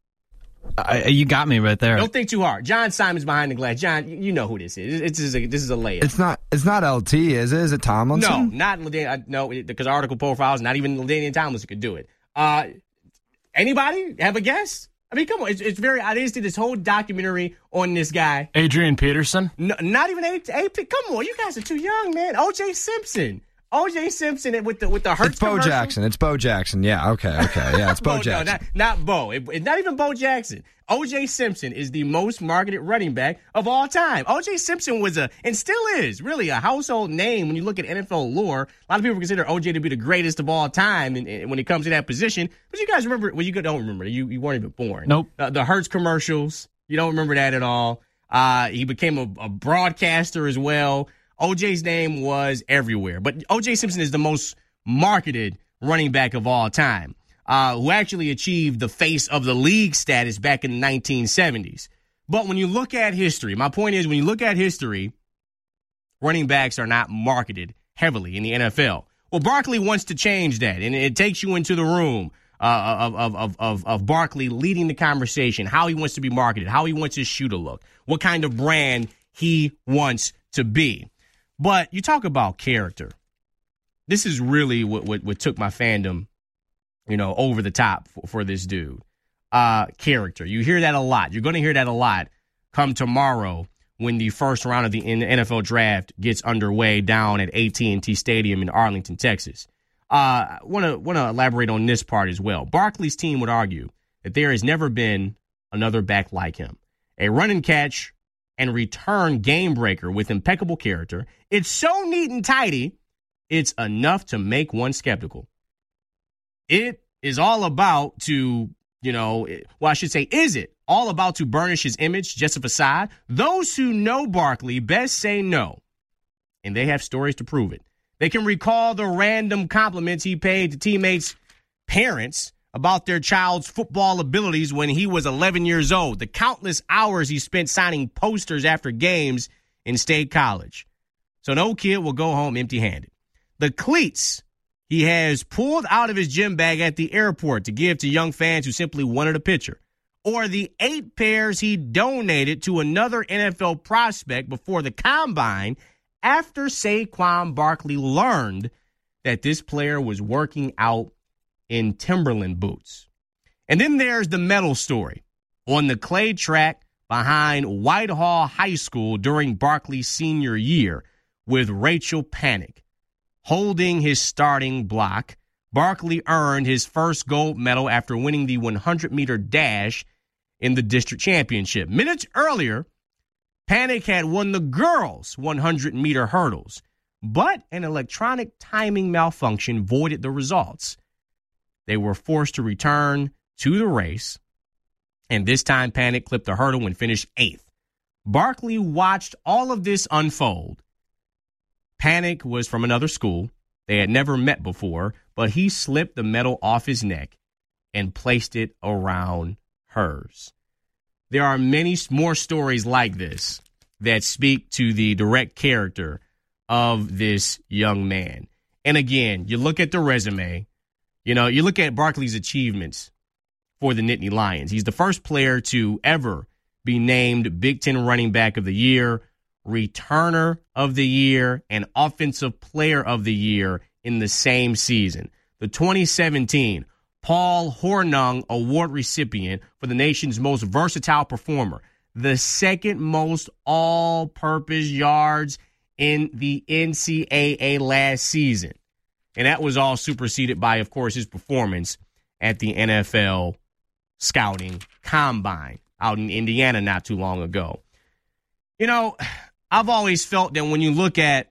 I, you got me right there. Don't think too hard. John Simon's behind the glass. John, you know who this is. This is a, this is a layup. It's not It's not L T, is it? Is it Tomlinson? No, not LaDainian. No, because article profiles, not even LaDainian Tomlinson could do it. Uh, anybody have a guess? I mean, come on. It's, it's very, I just did this whole documentary on this guy. Adrian Peterson? No, not even A P. Come on. You guys are too young, man. O J Simpson. O J Simpson with the with the Hurts It's Bo commercial. Jackson. It's Bo Jackson. Yeah, okay, okay. Yeah, it's Bo Bo, Jackson. No, not, not Bo. It, it's not even Bo Jackson. O J Simpson is the most marketed running back of all time. O J Simpson was a, and still is, really a household name when you look at N F L lore. A lot of people consider O J to be the greatest of all time in, in, when it comes to that position. But you guys remember, well, you don't remember. You, you weren't even born. Nope. Uh, the Hurts commercials, you don't remember that at all. Uh, he became a, a broadcaster as well. O J's name was everywhere. But O J Simpson is the most marketed running back of all time. Uh, who actually achieved the face of the league status back in the nineteen seventies. But when you look at history, my point is when you look at history, running backs are not marketed heavily in the N F L. Well, Barkley wants to change that, and it takes you into the room uh, of, of, of, of, of Barkley leading the conversation, how he wants to be marketed, how he wants his shoe to look, what kind of brand he wants to be. But you talk about character. This is really what, what, what took my fandom you know, over the top for, for this dude. Uh, character. You hear that a lot. You're going to hear that a lot come tomorrow when the first round of the N F L draft gets underway down at A T and T Stadium in Arlington, Texas. I uh, want to want to elaborate on this part as well. Barkley's team would argue that there has never been another back like him. A run and catch and return game breaker with impeccable character. It's so neat and tidy, it's enough to make one skeptical. It is all about to, you know, well, I should say, is it all about to burnish his image, just a facade? Those who know Barkley best say no, and they have stories to prove it. They can recall the random compliments he paid to teammates' parents about their child's football abilities when he was eleven years old, the countless hours he spent signing posters after games in State College. So no kid will go home empty-handed. The cleats he has pulled out of his gym bag at the airport to give to young fans who simply wanted a picture. Or the eight pairs he donated to another N F L prospect before the combine after Saquon Barkley learned that this player was working out in Timberland boots. And then there's the medal story on the clay track behind Whitehall High School during Barkley's senior year with Rachel Panik. Holding his starting block, Barkley earned his first gold medal after winning the hundred-meter dash in the district championship. Minutes earlier, Panik had won the girls' hundred-meter hurdles, but an electronic timing malfunction voided the results. They were forced to return to the race, and this time Panik clipped the hurdle and finished eighth. Barkley watched all of this unfold. Panik was from another school. They had never met before, but he slipped the medal off his neck and placed it around hers. There are many more stories like this that speak to the direct character of this young man. And again, you look at the resume, you know, you look at Barkley's achievements for the Nittany Lions. He's the first player to ever be named Big Ten Running Back of the Year, Returner of the Year, and Offensive Player of the Year in the same season. The twenty seventeen Paul Hornung Award recipient for the nation's most versatile performer, the second most all-purpose yards in the N C double A last season. And that was all superseded by, of course, his performance at the N F L Scouting Combine out in Indiana not too long ago. You know, I've always felt that when you look at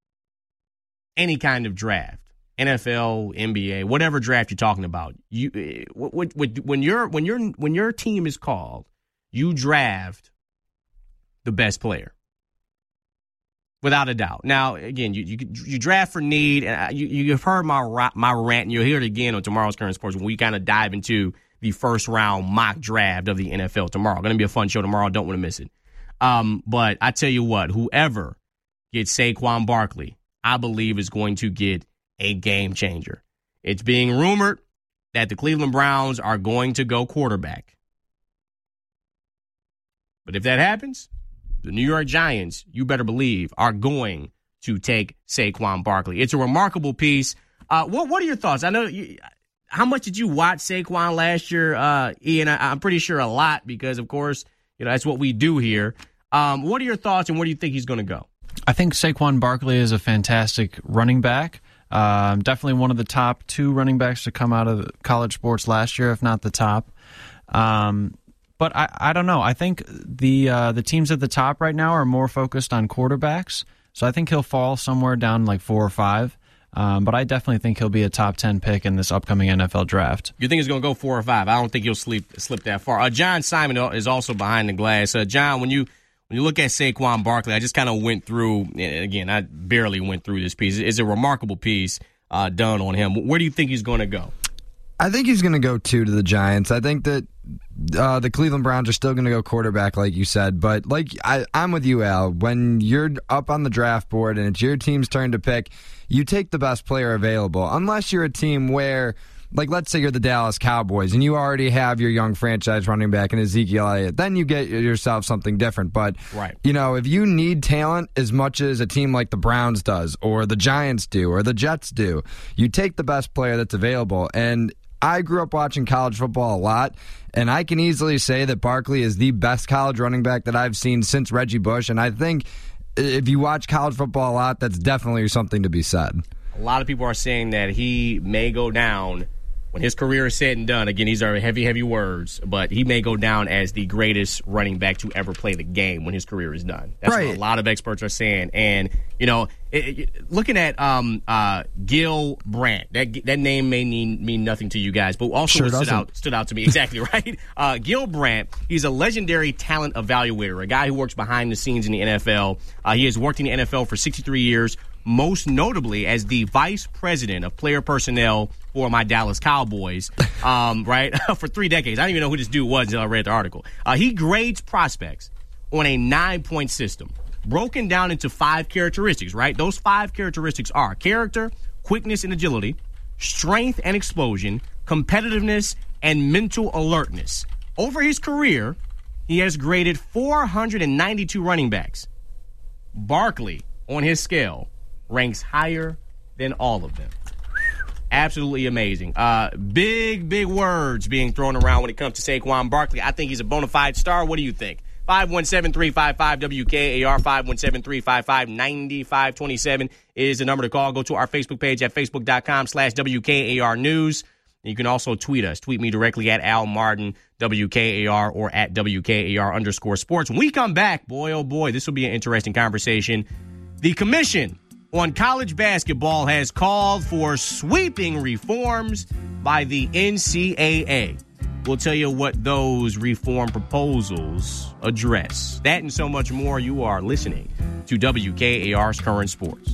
any kind of draft, N F L, N B A, whatever draft you're talking about, you when your when your when your team is called, you draft the best player, without a doubt. Now, again, you you, you draft for need, and you, you've heard my my rant, and you'll hear it again on tomorrow's Current Sports when we kind of dive into the first round mock draft of the N F L tomorrow. Going to be a fun show tomorrow. Don't want to miss it. Um, but I tell you what, whoever gets Saquon Barkley, I believe is going to get a game changer. It's being rumored that the Cleveland Browns are going to go quarterback. But if that happens, the New York Giants, you better believe, are going to take Saquon Barkley. It's a remarkable piece. Uh, what What are your thoughts? I know you, how much did you watch Saquon last year, uh, Ian? I, I'm pretty sure a lot because, of course, you know that's what we do here. Um, what are your thoughts, and where do you think he's going to go? I think Saquon Barkley is a fantastic running back. Um, definitely one of the top two running backs to come out of college sports last year, if not the top. Um, but I, I don't know. I think the uh, the teams at the top right now are more focused on quarterbacks. So I think he'll fall somewhere down like four or five. Um, but I definitely think he'll be a top ten pick in this upcoming N F L draft. You think he's going to go four or five? I don't think he'll slip slip that far. Uh, John Simon is also behind the glass. Uh, John, when you when you look at Saquon Barkley, I just kind of went through. Again, I barely went through this piece. It's a remarkable piece uh, done on him. Where do you think he's going to go? I think he's going to go two to the Giants. I think that uh, the Cleveland Browns are still going to go quarterback, like you said. But like I, I'm with you, Al. When you're up on the draft board and it's your team's turn to pick, you take the best player available. Unless you're a team where, like, let's say you're the Dallas Cowboys and you already have your young franchise running back in Ezekiel Elliott, then you get yourself something different. But, right. you know, if you need talent as much as a team like the Browns does or the Giants do or the Jets do, you take the best player that's available. And I grew up watching college football a lot, and I can easily say that Barkley is the best college running back that I've seen since Reggie Bush. And I think if you watch college football a lot, that's definitely something to be said. A lot of people are saying that he may go down when his career is said and done. Again, these are heavy, heavy words, but he may go down as the greatest running back to ever play the game when his career is done. That's right. what a lot of experts are saying. And, you know, it, it, looking at um, uh, Gil Brandt, that that name may mean, mean nothing to you guys, but also sure stood doesn't. out, stood out to me. Exactly, right? Uh, Gil Brandt, he's a legendary talent evaluator, a guy who works behind the scenes in the N F L. Uh, he has worked in the N F L for sixty-three years, most notably as the vice president of player personnel for my Dallas Cowboys, um, right, for three decades. I didn't even know who this dude was until I read the article. Uh, he grades prospects on a nine-point system, broken down into five characteristics, right? Those five characteristics are character, quickness and agility, strength and explosion, competitiveness, and mental alertness. Over his career, he has graded four hundred ninety-two running backs. Barkley, on his scale, ranks higher than all of them. Absolutely amazing. Uh, big, big words being thrown around when it comes to Saquon Barkley. I think he's a bona fide star. What do you think? five one seven, three five five, W K A R, five one seven, three five five, nine five two seven is the number to call. Go to our Facebook page at facebook.com slash WKAR News. You can also tweet us. Tweet me directly at Al Martin, W K A R, or at W K A R underscore sports. When we come back, boy, oh boy, this will be an interesting conversation. The Commission on College Basketball has called for sweeping reforms by the N C double A. We'll tell you what those reform proposals address. That and so much more. You are listening to W K A R's Current Sports.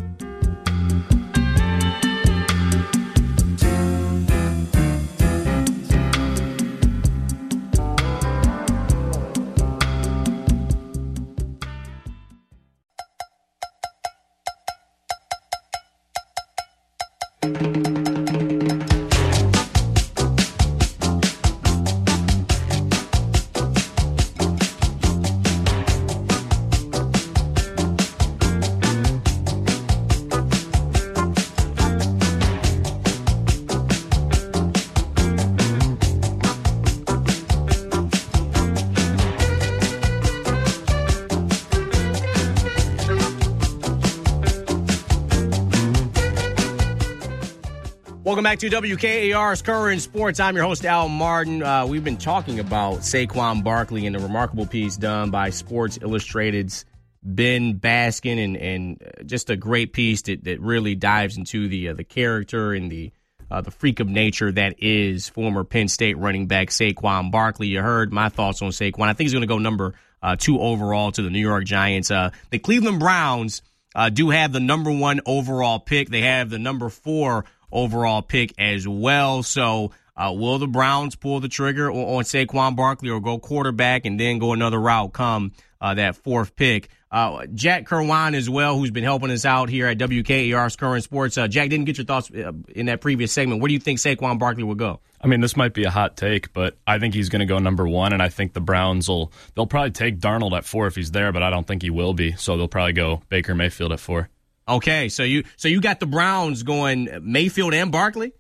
Welcome back to W K A R's Current Sports. I'm your host, Al Martin. Uh, we've been talking about Saquon Barkley and the remarkable piece done by Sports Illustrated's Ben Baskin, and, and just a great piece that, that really dives into the uh, the character and the uh, the freak of nature that is former Penn State running back Saquon Barkley. You heard my thoughts on Saquon. I think he's going to go number uh, two overall to the New York Giants. Uh, the Cleveland Browns uh, do have the number one overall pick. They have the number four overall pick as well. So uh, will the Browns pull the trigger on, on Saquon Barkley or go quarterback and then go another route come uh, that fourth pick? Uh, Jack Kerwan as well, who's been helping us out here at W K A R's Current Sports. Uh, Jack, didn't get your thoughts uh, in that previous segment. Where do you think Saquon Barkley will go? I mean, this might be a hot take, but I think he's going to go number one, and I think the Browns will they'll probably take Darnold at four if he's there, but I don't think he will be. So they'll probably go Baker Mayfield at four. Okay, so you so you got the Browns going Mayfield and Barkley?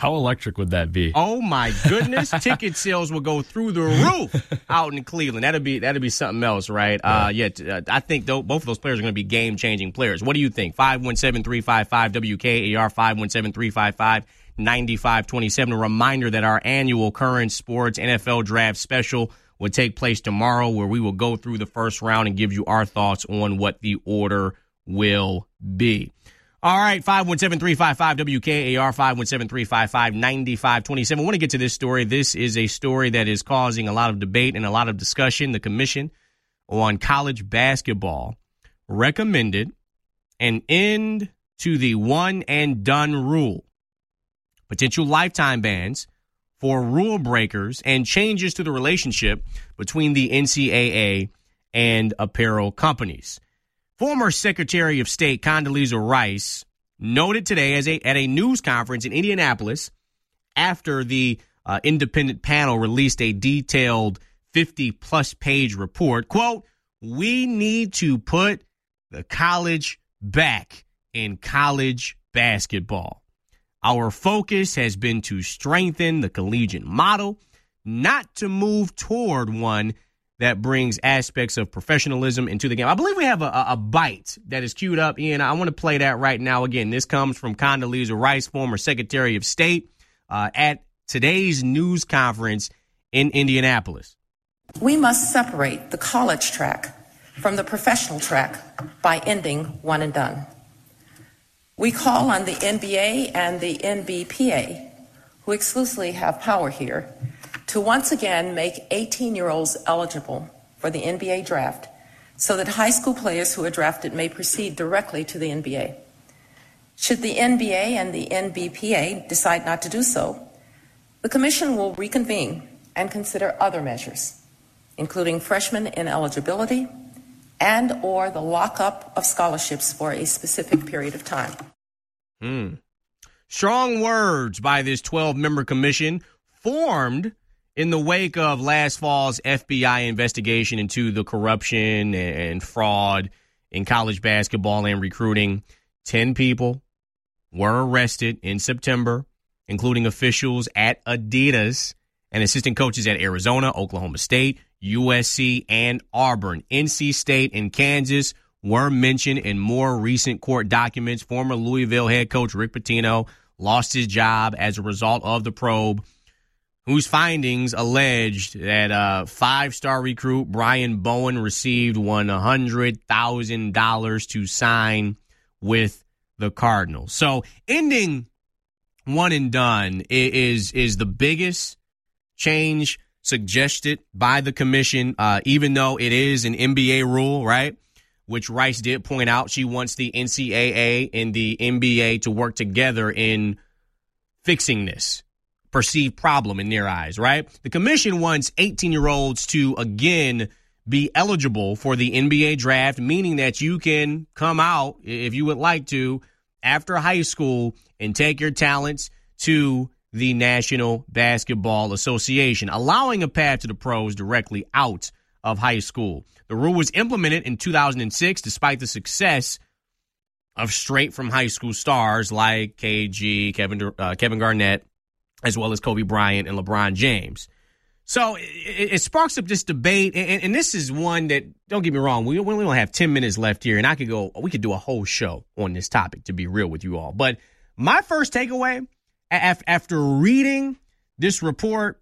How electric would that be? Oh my goodness! Ticket sales will go through the roof out in Cleveland. That'd be that'd be something else, right? Yeah. Uh, yeah, uh, I think though, both of those players are going to be game changing players. What do you think? five one seven, three five five, W K A R, five one seven, three five five, nine five two seven. A reminder that our annual Current Sports N F L Draft Special will take place tomorrow, where we will go through the first round and give you our thoughts on what the order will be. All right, five one seven, three five five, W K A R, five one seven, three five five, nine five two seven. I want to get to this story. This is a story that is causing a lot of debate and a lot of discussion. The Commission on College Basketball recommended an end to the one-and-done rule, potential lifetime bans for rule breakers, and changes to the relationship between the N C double A and apparel companies. Former Secretary of State Condoleezza Rice noted today as a, at a news conference in Indianapolis after the uh, independent panel released a detailed fifty-plus page report, quote, "We need to put the college back in college basketball. Our focus has been to strengthen the collegiate model, not to move toward one that brings aspects of professionalism into the game." I believe we have a, a bite that is queued up, Ian. I want to play that right now. Again, this comes from Condoleezza Rice, former Secretary of State, uh, at today's news conference in Indianapolis. "We must separate the college track from the professional track by ending one and done. We call on the N B A and the N B P A, who exclusively have power here, to once again make eighteen-year-olds eligible for the N B A draft so that high school players who are drafted may proceed directly to the N B A. Should the N B A and the N B P A decide not to do so, the Commission will reconvene and consider other measures, including freshman ineligibility and or the lockup of scholarships for a specific period of time." Hmm. Strong words by this twelve-member commission formed in the wake of last fall's F B I investigation into the corruption and fraud in college basketball and recruiting. Ten people were arrested in September, including officials at Adidas and assistant coaches at Arizona, Oklahoma State, U S C, and Auburn. N C State and Kansas were mentioned in more recent court documents. Former Louisville head coach Rick Pitino lost his job as a result of the probe, whose findings alleged that uh, five-star recruit Brian Bowen received one hundred thousand dollars to sign with the Cardinals. So ending one and done is is the biggest change suggested by the commission, uh, even though it is an N B A rule, right? Which Rice did point out she wants the N C double A and the N B A to work together in fixing this perceived problem in their eyes, right? The commission wants eighteen-year-olds to, again, be eligible for the N B A draft, meaning that you can come out, if you would like to, after high school and take your talents to the National Basketball Association, allowing a path to the pros directly out of high school. The rule was implemented in two thousand six despite the success of straight-from-high school stars like K G, Kevin, uh, Kevin Garnett, as well as Kobe Bryant and LeBron James. So it, it sparks up this debate, and, and this is one that, don't get me wrong, we, we only have ten minutes left here, and I could go, we could do a whole show on this topic, to be real with you all. But my first takeaway after reading this report,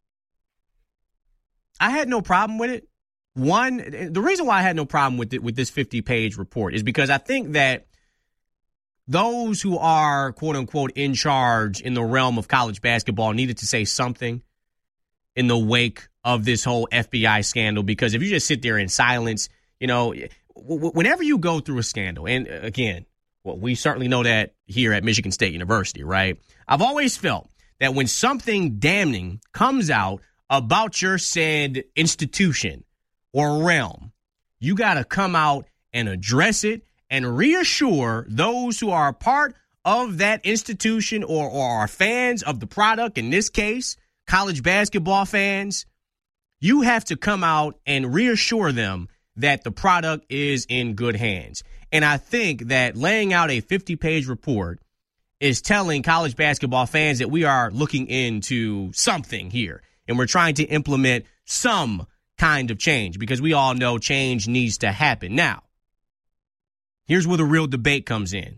I had no problem with it. One, the reason why I had no problem with it, with this fifty-page report is because I think that those who are, quote unquote, in charge in the realm of college basketball needed to say something in the wake of this whole F B I scandal, because if you just sit there in silence, you know, whenever you go through a scandal, and again, well, we certainly know that here at Michigan State University, right? I've always felt that when something damning comes out about your said institution or realm, you got to come out and address it and reassure those who are a part of that institution or, or are fans of the product, in this case, college basketball fans. You have to come out and reassure them that the product is in good hands. And I think that laying out a fifty-page report is telling college basketball fans that we are looking into something here, and we're trying to implement some kind of change because we all know change needs to happen. Now, here's where the real debate comes in.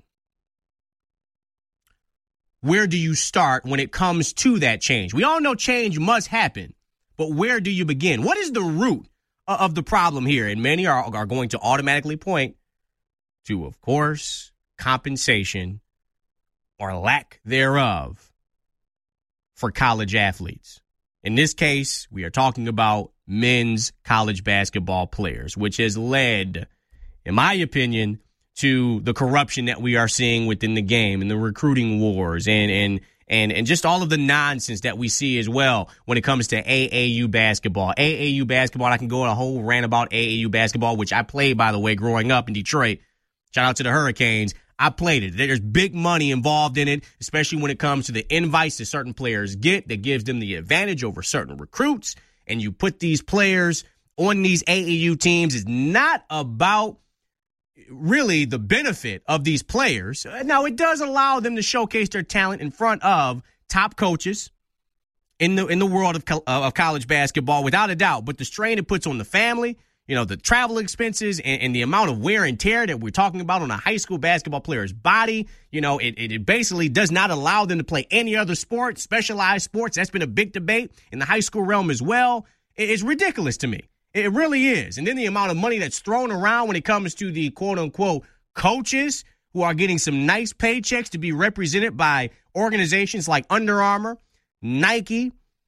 Where do you start when it comes to that change? We all know change must happen, but where do you begin? What is the root of the problem here? And many are, are going to automatically point to, of course, compensation or lack thereof for college athletes. In this case, we are talking about men's college basketball players, which has led, in my opinion, to the corruption that we are seeing within the game and the recruiting wars and and and and just all of the nonsense that we see as well when it comes to A A U basketball. A A U basketball, I can go on a whole rant about A A U basketball, which I played, by the way, growing up in Detroit. Shout out to the Hurricanes. I played it. There's big money involved in it, especially when it comes to the invites that certain players get that gives them the advantage over certain recruits. And you put these players on these A A U teams. It's not about really the benefit of these players. Now, it does allow them to showcase their talent in front of top coaches in the in the world of, co- of college basketball, without a doubt. But the strain it puts on the family, you know, the travel expenses and, and the amount of wear and tear that we're talking about on a high school basketball player's body, you know, it, it basically does not allow them to play any other sport, specialized sports. That's been a big debate in the high school realm as well. It's ridiculous to me. It really is. And then the amount of money that's thrown around when it comes to the quote-unquote coaches who are getting some nice paychecks to be represented by organizations like Under Armour, Nike,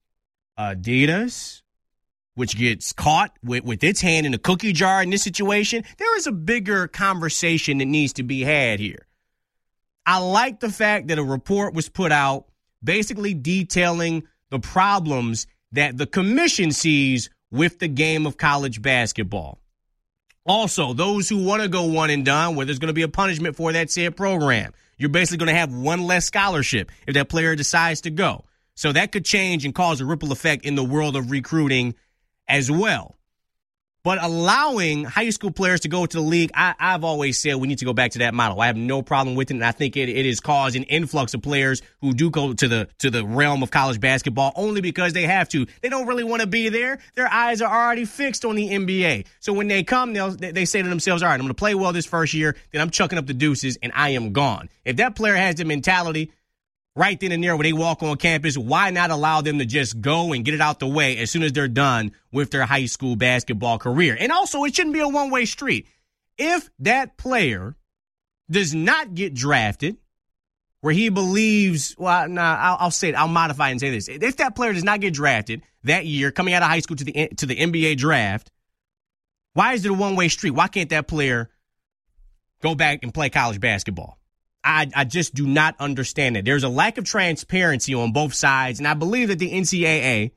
Adidas, which gets caught with, with its hand in the cookie jar in this situation. There is a bigger conversation that needs to be had here. I like the fact that a report was put out basically detailing the problems that the commission sees with the game of college basketball. Also, those who want to go one and done, where there's going to be a punishment for that said program. You're basically going to have one less scholarship if that player decides to go. So that could change and cause a ripple effect in the world of recruiting as well. But allowing high school players to go to the league, I, I've always said we need to go back to that model. I have no problem with it, and I think it, it has caused an influx of players who do go to the to the realm of college basketball only because they have to. They don't really want to be there. Their eyes are already fixed on the N B A. So when they come, they'll, they say to themselves, all right, I'm going to play well this first year, then I'm chucking up the deuces, and I am gone. If that player has the mentality right then and there when they walk on campus, why not allow them to just go and get it out the way as soon as they're done with their high school basketball career? And also, it shouldn't be a one-way street. If that player does not get drafted, where he believes, well, nah, I'll, I'll say it, I'll modify it and say this. If that player does not get drafted that year, coming out of high school to the to the N B A draft, why is it a one-way street? Why can't that player go back and play college basketball? I, I just do not understand it. There's a lack of transparency on both sides, and I believe that the N C double A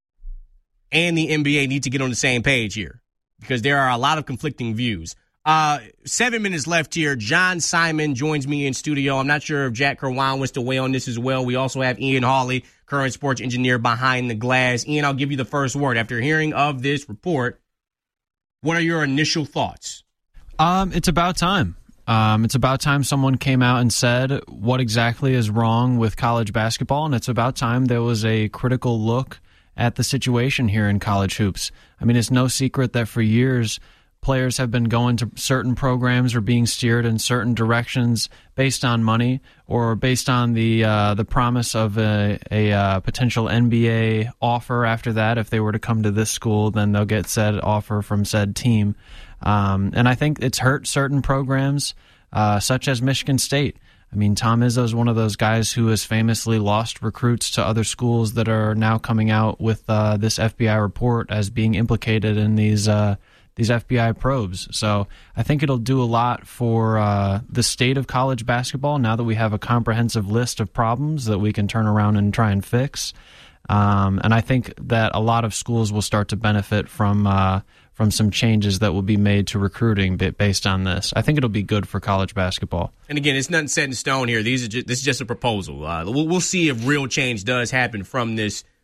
and the N B A need to get on the same page here because there are a lot of conflicting views. Uh, seven minutes left here. John Simon joins me in studio. I'm not sure if Jack Kerwan wants to weigh on this as well. We also have Ian Hawley, current sports engineer behind the glass. Ian, I'll give you the first word. After hearing of this report, what are your initial thoughts? Um, it's about time. Um, it's about time someone came out and said what exactly is wrong with college basketball, and it's about time there was a critical look at the situation here in college hoops. I mean, it's no secret that for years players have been going to certain programs or being steered in certain directions based on money or based on the uh, the promise of a, a uh, potential N B A offer after that. If they were to come to this school, then they'll get said offer from said team. Um, and I think it's hurt certain programs, uh, such as Michigan State. I mean, Tom Izzo is one of those guys who has famously lost recruits to other schools that are now coming out with uh, this F B I report as being implicated in these uh, these F B I probes. So I think it'll do a lot for uh, the state of college basketball now that we have a comprehensive list of problems that we can turn around and try and fix. Um, and I think that a lot of schools will start to benefit from uh, from some changes that will be made to recruiting based on this. I think it'll be good for college basketball. And again, it's nothing set in stone here. These are just, this is just a proposal. Uh, we'll, we'll see if real change does happen from this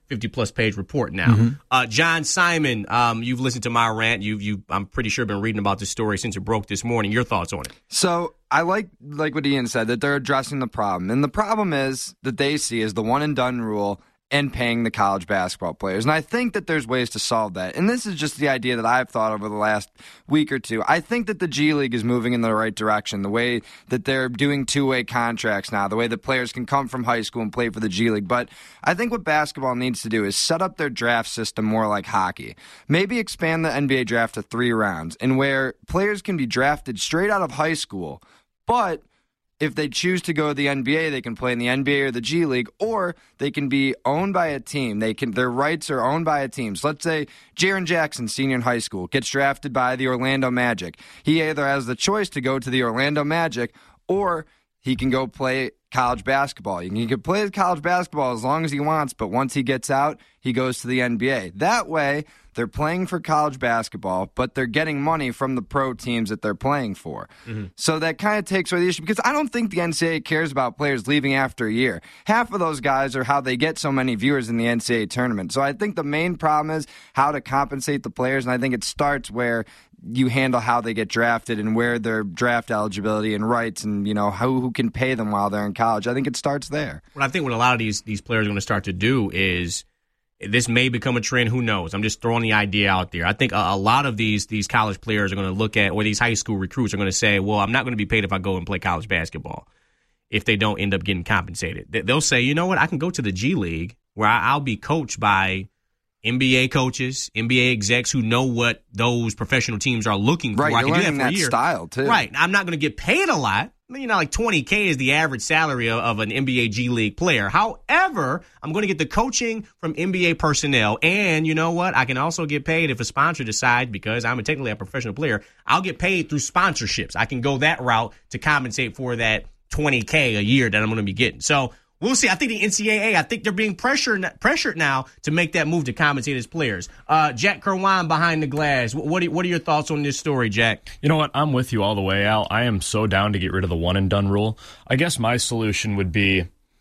fifty-plus page report now. Mm-hmm. Uh, John Simon, um, you've listened to my rant. You, you, I'm pretty sure been reading about this story since it broke this morning. Your thoughts on it? So I like like what Ian said, that they're addressing the problem. And the problem is that they see is the one-and-done rule and paying the college basketball players. And I think that there's ways to solve that. And this is just the idea that I've thought over the last week or two. I think that the G League is moving in the right direction, the way that they're doing two-way contracts now, the way that players can come from high school and play for the G League. But I think what basketball needs to do is set up their draft system more like hockey. Maybe expand the N B A draft to three rounds, and where players can be drafted straight out of high school, but if they choose to go to the N B A, they can play in the N B A or the G League, or they can be owned by a team. They can their rights are owned by a team. So let's say Jaren Jackson, senior in high school, gets drafted by the Orlando Magic. He either has the choice to go to the Orlando Magic, or he can go play college basketball. He can play college basketball as long as he wants, but once he gets out, he goes to the N B A. That way, they're playing for college basketball, but they're getting money from the pro teams that they're playing for. Mm-hmm. So that kind of takes away the issue, because I don't think the N C double A cares about players leaving after a year. Half of those guys are how they get so many viewers in the N C double A tournament. So I think the main problem is how to compensate the players, and I think it starts where you handle how they get drafted and where their draft eligibility and rights, and you know who who can pay them while they're in college. I think it starts there. Well, I think what a lot of these these players are going to start to do is, this may become a trend. Who knows? I'm just throwing the idea out there. I think a, a lot of these these college players are going to look at, or these high school recruits are going to say, well, I'm not going to be paid if I go and play college basketball if they don't end up getting compensated. They'll say, you know what, I can go to the G League where I'll be coached by N B A coaches, N B A execs who know what those professional teams are looking for. Right, I you're can do learning that for that a year. style, too. Right. I'm not going to get paid a lot. You know, like twenty K is the average salary of, of an N B A G League player. However, I'm going to get the coaching from N B A personnel. And you know what? I can also get paid if a sponsor decides, because I'm a, technically a professional player, I'll get paid through sponsorships. I can go that route to compensate for that twenty K a year that I'm going to be getting. So we'll see. I think the N C double A, I think they're being pressured pressured now to make that move to compensate as players. Uh, Jack Kerwine behind the glass. What are, what are your thoughts on this story, Jack? You know what? I'm with you all the way, Al. I am so down to get rid of the one-and-done rule. I guess my solution would be,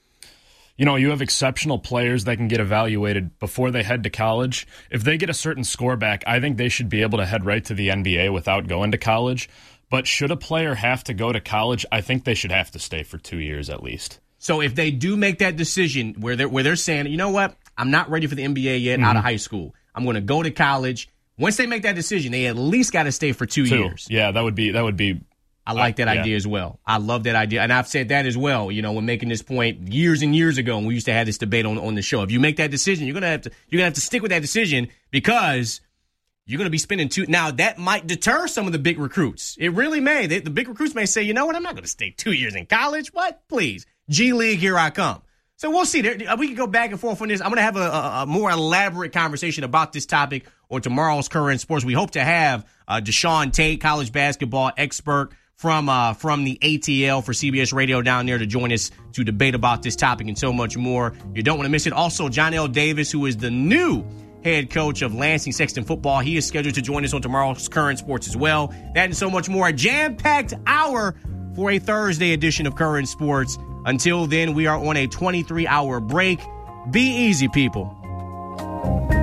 you know, you have exceptional players that can get evaluated before they head to college. If they get a certain score back, I think they should be able to head right to the N B A without going to college. But should a player have to go to college, I think they should have to stay for two years at least. So if they do make that decision where they're, where they're saying, you know what, I'm not ready for the N B A yet, mm-hmm. out of high school, I'm going to go to college. Once they make that decision, they at least got to stay for two, two years. Yeah, that would be that would be. I like that uh, idea yeah. as well. I love that idea, and I've said that as well. You know, when making this point years and years ago, when we used to have this debate on on the show, if you make that decision, you're gonna have to you're gonna have to stick with that decision, because you're going to be spending two. Now, that might deter some of the big recruits. It really may. They, the big recruits may say, you know what, I'm not going to stay two years in college. What? Please. G League, here I come. So we'll see. There, we can go back and forth on this. I'm going to have a, a, a more elaborate conversation about this topic on tomorrow's Current Sports. We hope to have uh, Deshaun Tate, college basketball expert from uh, from the A T L for C B S Radio down there, to join us to debate about this topic and so much more. You don't want to miss it. Also, John L. Davis, who is the new head coach of Lansing Sexton football. He is scheduled to join us on tomorrow's Current Sports as well. That and so much more. A jam-packed hour for a Thursday edition of Current Sports. Until then, we are on a twenty-three hour break. Be easy, people.